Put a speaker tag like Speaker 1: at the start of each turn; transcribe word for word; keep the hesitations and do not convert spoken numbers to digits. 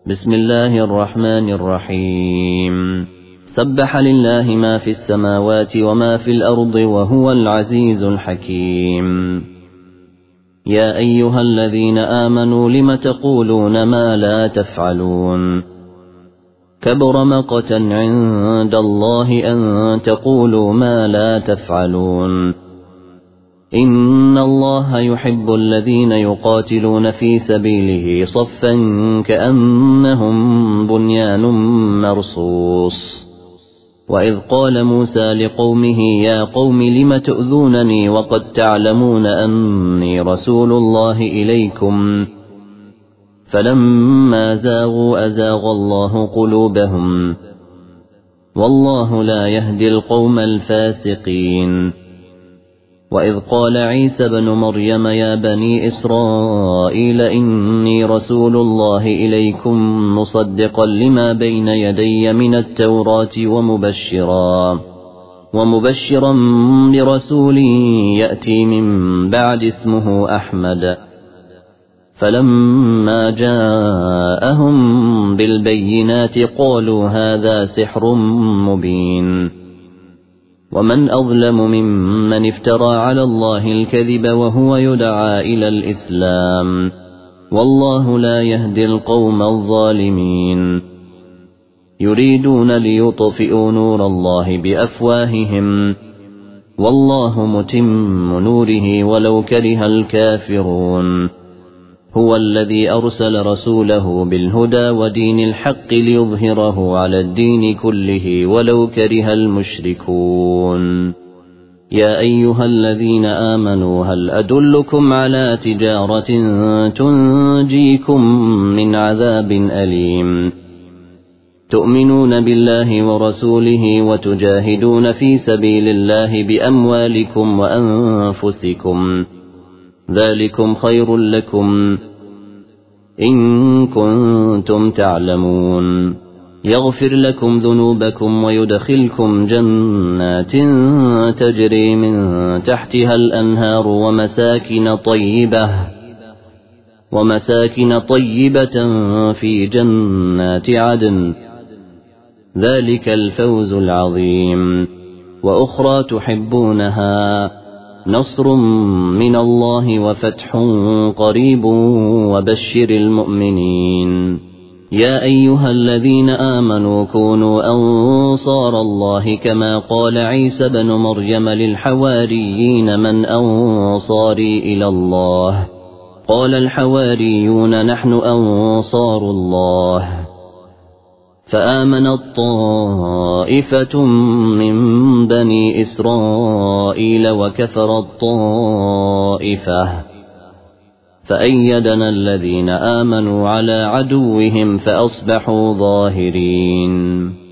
Speaker 1: بسم الله الرحمن الرحيم سبح لله ما في السماوات وما في الأرض وهو العزيز الحكيم يا أيها الذين آمنوا لم تقولون ما لا تفعلون كبر مقتا عند الله أن تقولوا ما لا تفعلون إن الله يحب الذين يقاتلون في سبيله صفا كأنهم بنيان مرصوص وإذ قال موسى لقومه يا قوم لم تؤذونني وقد تعلمون أني رسول الله إليكم فلما زاغوا أزاغ الله قلوبهم والله لا يهدي القوم الفاسقين وإذ قال عيسى بن مريم يا بني إسرائيل إني رسول الله إليكم مصدقا لما بين يدي من التوراة ومبشرا ومبشرا برسول يأتي من بعد اسمه أحمد فلما جاءهم بالبينات قالوا هذا سحر مبين ومن أظلم ممن افترى على الله الكذب وهو يدعى إلى الإسلام والله لا يهدي القوم الظالمين يريدون ليطفئوا نور الله بأفواههم والله متم نوره ولو كره الكافرون هو الذي أرسل رسوله بالهدى ودين الحق ليظهره على الدين كله ولو كره المشركون يا أيها الذين آمنوا هل أدلكم على تجارة تنجيكم من عذاب أليم تؤمنون بالله ورسوله وتجاهدون في سبيل الله بأموالكم وأنفسكم ذلكم خير لكم إن كنتم تعلمون يغفر لكم ذنوبكم ويدخلكم جنات تجري من تحتها الأنهار ومساكن طيبة ومساكن طيبة في جنات عدن ذلك الفوز العظيم وأخرى تحبونها نصر من الله وفتح قريب وبشر المؤمنين يا أيها الذين آمنوا كونوا أنصار الله كما قال عيسى بن مريم للحواريين من أنصاري إلى الله قال الحواريون نحن أنصار الله فآمنت طائفة من بني إسرائيل وكفرت طائفة فأيدنا الذين آمنوا على عدوهم فأصبحوا ظاهرين.